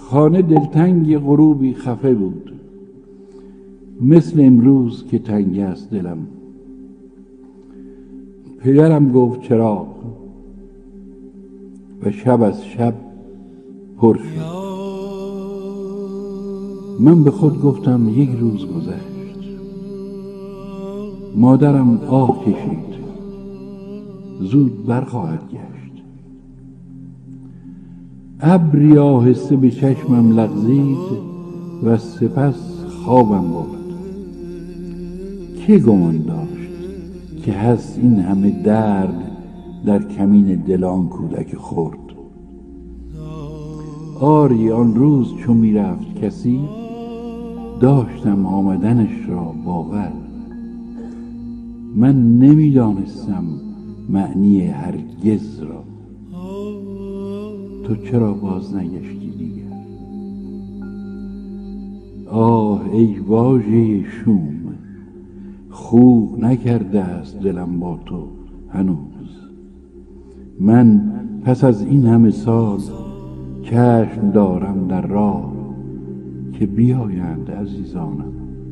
خانه دلتنگ غروبی خفه بود، مثل امروز که تنگ است دلم. پدرم گفت چراغ و شب از شب پر شد. من به خود گفتم یک روز گذشت. مادرم آه کشید، زود برخواهد گشت. ابری آهسته به چشمم لغزید و سپس خوابم برد. که گمان داشت که هست این همه درد در کمین دل آن کودک خرد؟ آری آن روز چو می رفت کسی، داشتم آمدنش را باور. من نمی دانستم معنی هرگز را. تو چرا باز نگشتی دیگر؟ آه ای واژه شوم، خو نکرده است دلم با تو هنوز. من پس از این همه سال چشم دارم در راه که بیایند عزیزانم.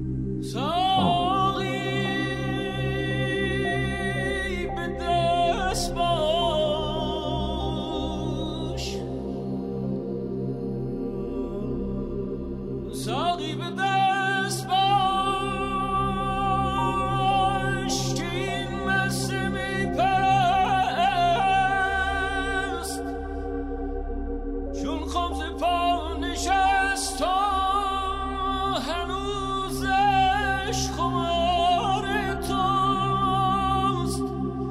ساقی به دست باش که این مسته می پرست، چون خمز پا نشست تا هنوزش خمار توست.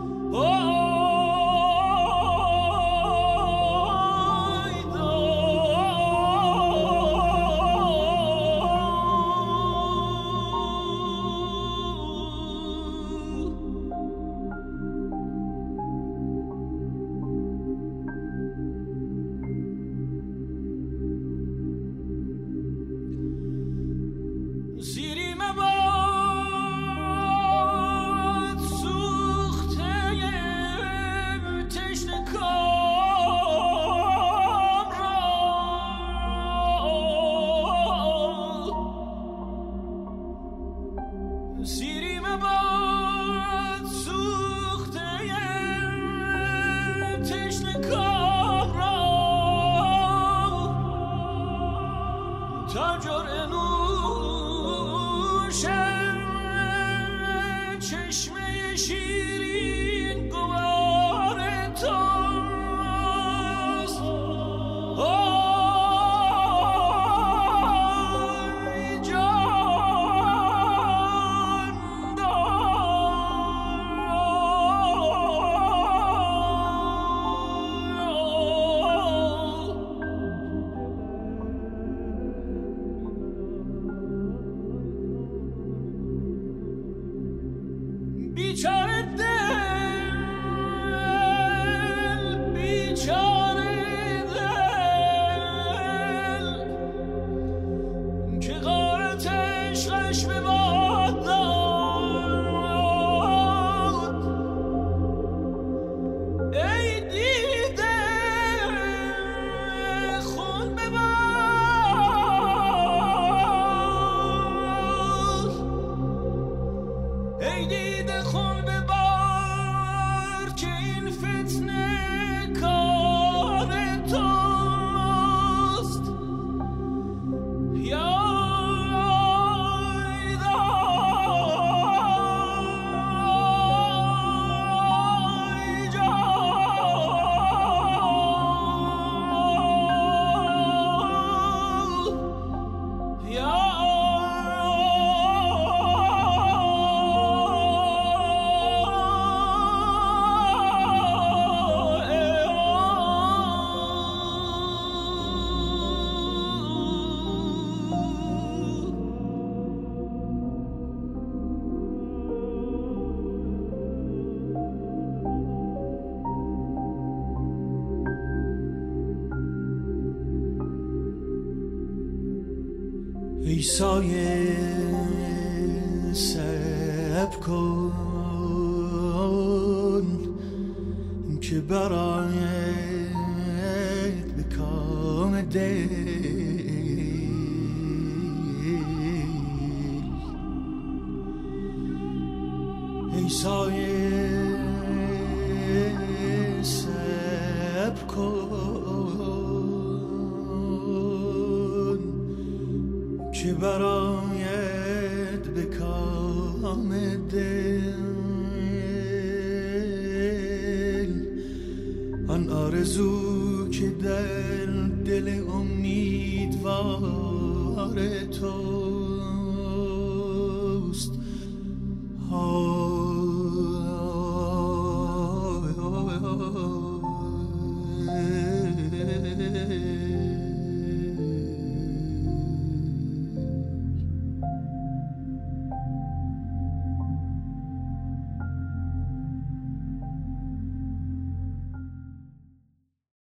سیری مباد سوخته تشنه کام را، سیری مباد سوخته تشنه کام را، تا جرعه چشمه شیرین گوار توست. آی جان بیچاره دل، بیچاره دل که غارت عشقش به باد داد. ای دیده خون ببار، ای دیده خون ببار که این فتنه کار توست. یا ای سایه صبر کن که برایت به کام دل کن که برآید به کام دل، آن آرزو که در دل امیدوار توست.